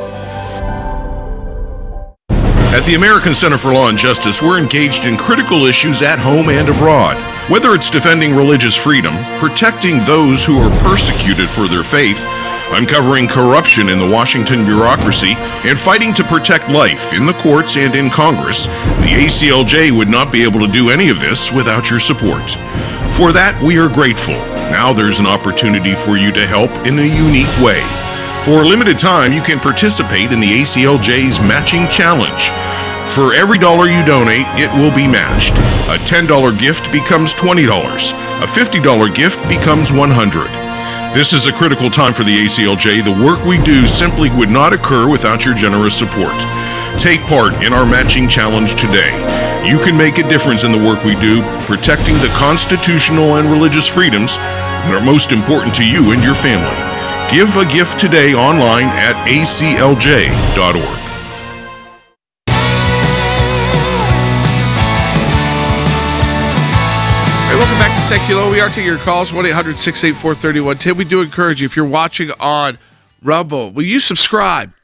At the American Center for Law and Justice, we're engaged in critical issues at home and abroad. Whether it's defending religious freedom, protecting those who are persecuted for their faith, uncovering corruption in the Washington bureaucracy, and fighting to protect life in the courts and in Congress, the ACLJ would not be able to do any of this without your support. For that, we are grateful. Now there's an opportunity for you to help in a unique way. For a limited time, you can participate in the ACLJ's Matching Challenge. For every dollar you donate, it will be matched. A $10 gift becomes $20. A $50 gift becomes $100. This is a critical time for the ACLJ. The work we do simply would not occur without your generous support. Take part in our Matching Challenge today. You can make a difference in the work we do, protecting the constitutional and religious freedoms that are most important to you and your family. Give a gift today online at aclj.org. Welcome back to Secular. We are taking your calls, 1-800-684-3110. We do encourage you, if you're watching on Rumble, will you subscribe?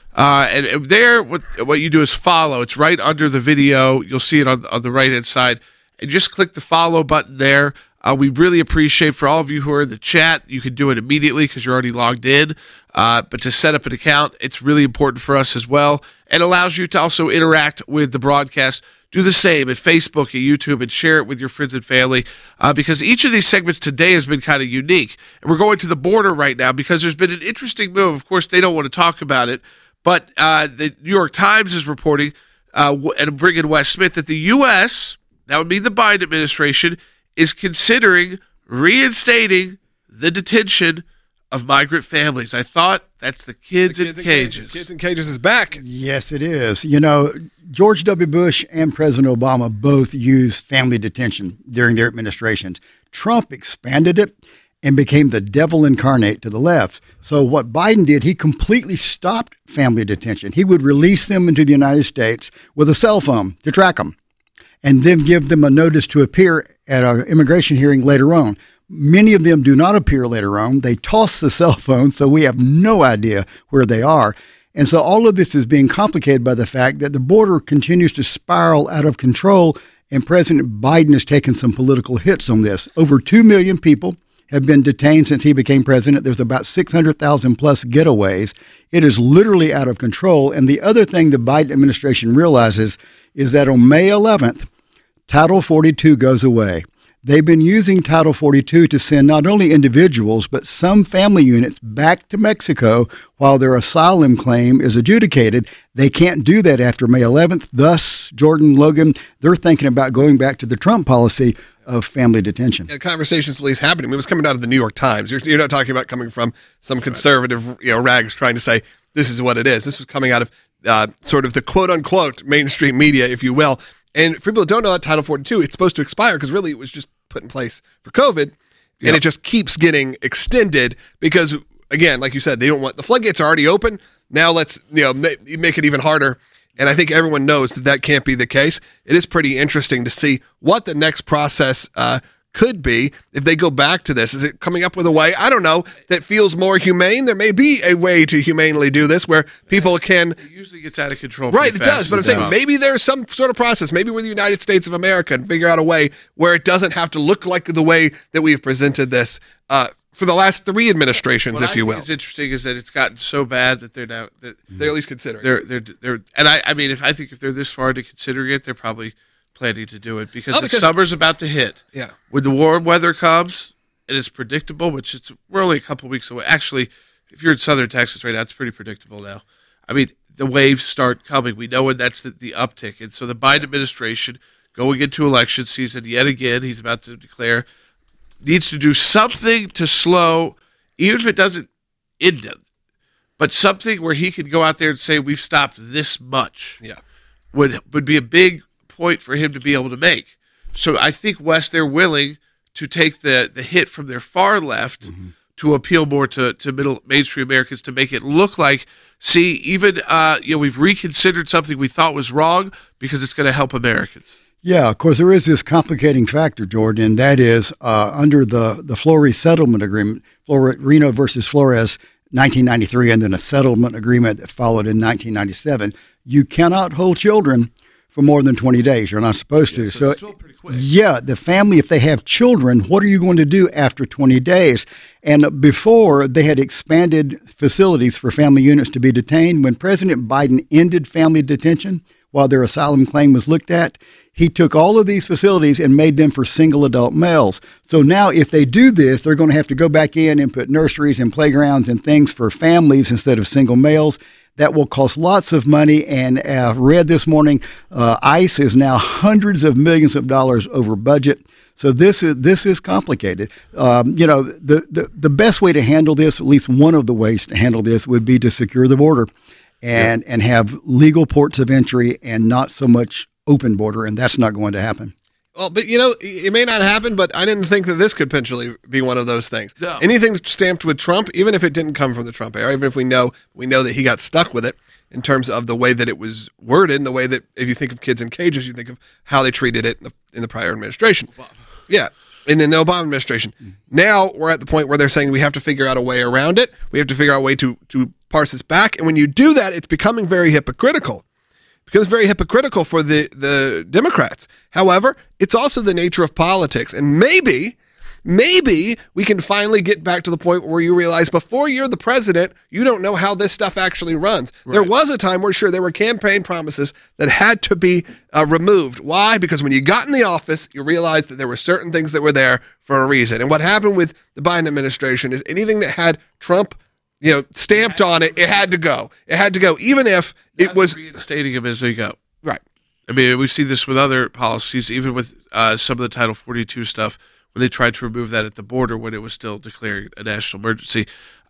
And there, what you do is follow. It's right under the video. You'll see it on the right-hand side. And just click the follow button there. We really appreciate, for all of you who are in the chat, you can do it immediately because you're already logged in. But to set up an account, it's really important for us as well. And allows you to also interact with the broadcast. Do the same at Facebook and YouTube and share it with your friends and family because each of these segments today has been kind of unique. And we're going to the border right now because there's been an interesting move. Of course, they don't want to talk about it, but the New York Times is reporting and bringing Wes Smith that the U.S., that would be the Biden administration, is considering reinstating the detention of migrant families. I thought that's the kids in cages. Kids in cages is back. Yes, it is. You know, George W. Bush and President Obama both used family detention during their administrations. Trump expanded it and became the devil incarnate to the left. So what Biden did, he completely stopped family detention. He would release them into the United States with a cell phone to track them and then give them a notice to appear at an immigration hearing later on. Many of them do not appear later on. They toss the cell phone, so we have no idea where they are. And so all of this is being complicated by the fact that the border continues to spiral out of control, and President Biden has taken some political hits on this. Over 2 million people have been detained since he became president. There's about 600,000 plus getaways. It is literally out of control. And the other thing the Biden administration realizes is that on May 11th, Title 42 goes away. They've been using Title 42 to send not only individuals, but some family units back to Mexico while their asylum claim is adjudicated. They can't do that after May 11th. Thus, Jordan, Logan, they're thinking about going back to the Trump policy of family detention. Yeah, conversations at least happening. It was coming out of the New York Times. You're not talking about coming from some conservative rags trying to say this is what it is. This was coming out of sort of the quote-unquote mainstream media, if you will. And for people who don't know about Title 42, it's supposed to expire because really it was just put in place for COVID, and it just keeps getting extended because, again, like you said, they don't want the floodgates are already open. Now let's make it even harder. And I think everyone knows that can't be the case. It is pretty interesting to see what the next process could be if they go back to this. Is it coming up with a way, I don't know, that feels more humane? There may be a way to humanely do this where people can... It usually gets out of control. Right, it does. But I'm saying maybe there's some sort of process. Maybe we're the United States of America and figure out a way where it doesn't have to look like the way that we've presented this for the last 3 administrations, if you will. What's interesting is that it's gotten so bad that they're now... They're at least considering it. And I mean, if they're this far into considering it, they're probably... planning to do it because the summer's about to hit. Yeah. When the warm weather comes and it's predictable, we're only a couple weeks away. Actually, if you're in southern Texas right now, it's pretty predictable now. I mean, the waves start coming. We know when that's the uptick. And so the Biden administration, going into election season yet again, he's about to declare, needs to do something to slow, even if it doesn't end it, but something where he can go out there and say, we've stopped this much. Yeah. Would be a big point for him to be able to make. So I think, Wes, they're willing to take the hit from their far left to appeal more to mainstream Americans to make it look like, see, even we've reconsidered something we thought was wrong because it's going to help Americans. Yeah, of course, there is this complicating factor, Jordan, and that is under the Flores settlement agreement, Reno versus Flores, 1993, and then a settlement agreement that followed in 1997, you cannot hold children for more than 20 days. You're not supposed to. So it's still pretty quick. Yeah, the family, if they have children, what are you going to do after 20 days? And before, they had expanded facilities for family units to be detained. When President Biden ended family detention while their asylum claim was looked at, he took all of these facilities and made them for single adult males. So now if they do this, they're going to have to go back in and put nurseries and playgrounds and things for families instead of single males. That will cost lots of money, and read this morning, ICE is now hundreds of millions of dollars over budget. So this is complicated. The best way to handle this, at least one of the ways to handle this, would be to secure the border and have legal ports of entry and not so much open border, and that's not going to happen. Well, but it may not happen, but I didn't think that this could potentially be one of those things. No. Anything stamped with Trump, even if it didn't come from the Trump era, even if we know that he got stuck with it in terms of the way that it was worded and the way that if you think of kids in cages, you think of how they treated it in the prior administration. Obama. Yeah. And in the Obama administration. Now we're at the point where they're saying we have to figure out a way around it. We have to figure out a way to parse this back. And when you do that, it's becoming very hypocritical. It becomes very hypocritical for the Democrats. However, it's also the nature of politics. And maybe we can finally get back to the point where you realize before you're the president, you don't know how this stuff actually runs. Right. There was a time where, sure, there were campaign promises that had to be removed. Why? Because when you got in the office, you realized that there were certain things that were there for a reason. And what happened with the Biden administration is anything that had Trump stamped on it, it had to go. It had to go, even if it was reinstating him as they go. Right. I mean, we see this with other policies, even with some of the Title 42 stuff, when they tried to remove that at the border when it was still declaring a national emergency.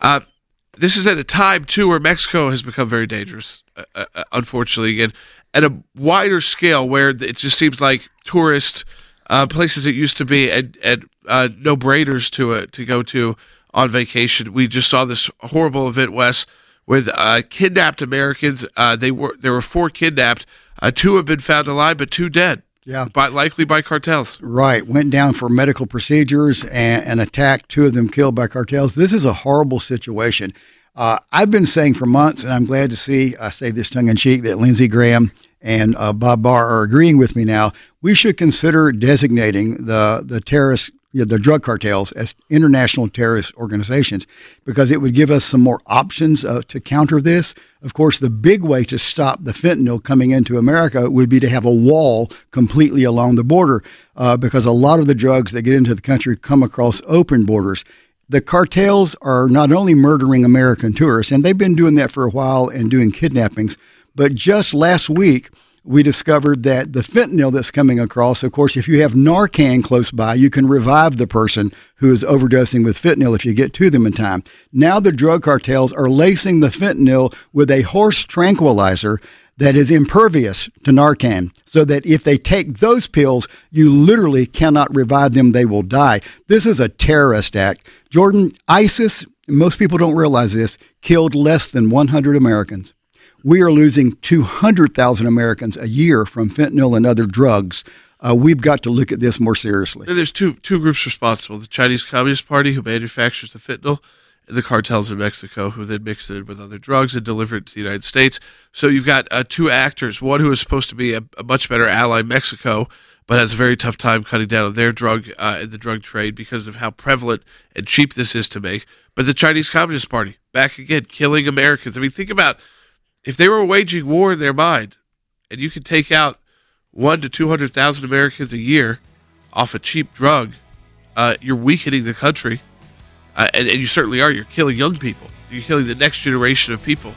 This is at a time, too, where Mexico has become very dangerous, unfortunately, again, at a wider scale where it just seems like tourist places it used to be and no-brainers to go to on vacation. We just saw this horrible event, Wes, with kidnapped Americans. There were 4 kidnapped. 2 have been found alive, but 2 dead. Yeah, likely by cartels. Right. Went down for medical procedures and attacked. 2 of them killed by cartels. This is a horrible situation. I've been saying for months, and I'm glad to see, I say this tongue-in-cheek, that Lindsey Graham and Bob Barr are agreeing with me now. We should consider designating the terrorist, the drug cartels as international terrorist organizations, because it would give us some more options to counter this. Of course, the big way to stop the fentanyl coming into America would be to have a wall completely along the border, because a lot of the drugs that get into the country come across open borders. The cartels are not only murdering American tourists, and they've been doing that for a while and doing kidnappings, but just last week, we discovered that the fentanyl that's coming across, of course, if you have Narcan close by, you can revive the person who is overdosing with fentanyl if you get to them in time. Now the drug cartels are lacing the fentanyl with a horse tranquilizer that is impervious to Narcan, so that if they take those pills, you literally cannot revive them. They will die. This is a terrorist act. Jordan, ISIS, most people don't realize this, killed less than 100 Americans. We are losing 200,000 Americans a year from fentanyl and other drugs. We've got to look at this more seriously. There's two groups responsible: the Chinese Communist Party, who manufactures the fentanyl, and the cartels in Mexico, who then mix it in with other drugs and deliver it to the United States. So you've got 2 actors: one who is supposed to be a much better ally, Mexico, but has a very tough time cutting down on their drug in the drug trade because of how prevalent and cheap this is to make. But the Chinese Communist Party, back again, killing Americans. I mean, think about if they were waging war in their mind, and you could take out 100,000 to 200,000 Americans a year off a cheap drug, you're weakening the country, and you certainly are. You're killing young people. You're killing the next generation of people.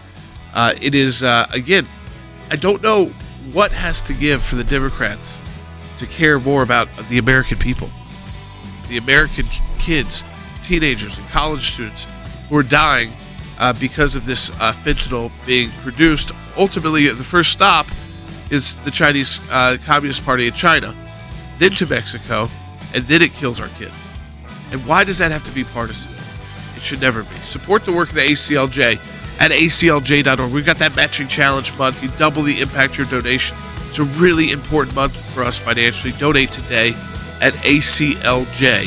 It is, again, I don't know what has to give for the Democrats to care more about the American people, the American kids, teenagers, and college students who are dying because of this fentanyl being produced. Ultimately, the first stop is the Chinese Communist Party in China, then to Mexico, and then it kills our kids. And why does that have to be partisan? It should never be. Support the work of the ACLJ at aclj.org. We've got that matching challenge month. You double the impact your donation. It's a really important month for us financially. Donate today at aclj.org.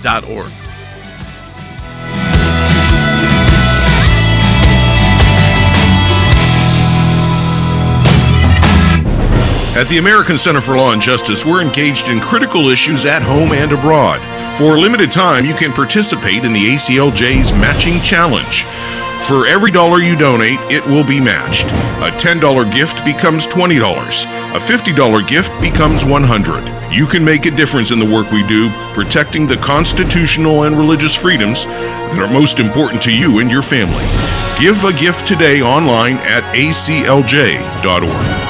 At the American Center for Law and Justice, we're engaged in critical issues at home and abroad. For a limited time, you can participate in the ACLJ's Matching Challenge. For every $1 you donate, it will be matched. A $10 gift becomes $20. A $50 gift becomes $100. You can make a difference in the work we do, protecting the constitutional and religious freedoms that are most important to you and your family. Give a gift today online at aclj.org.